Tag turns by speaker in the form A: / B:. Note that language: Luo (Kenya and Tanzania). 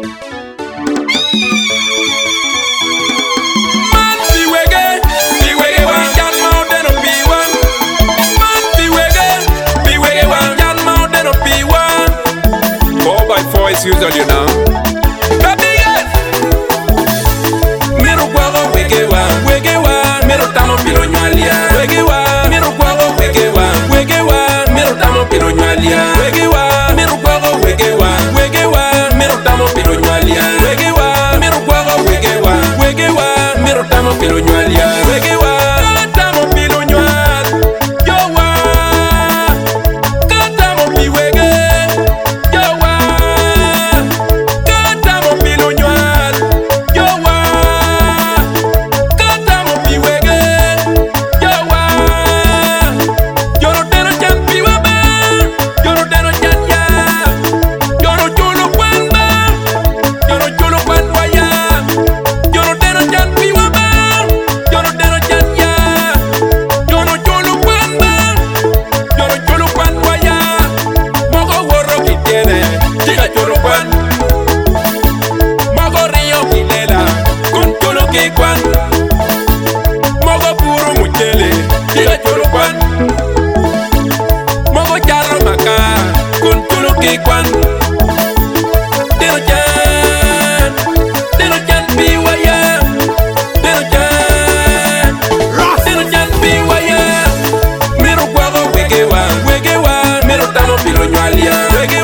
A: Use on you now. Wegewa, mero tamo pilo nyalia. Wegewa, mero kwago wegewa, mero tamo pilo nyalia. Wegewa, mero kwago wegewa, mero tamo pilo nyalia. Wegewa, mero kwago wegewa, mero tamo pilo nyalia.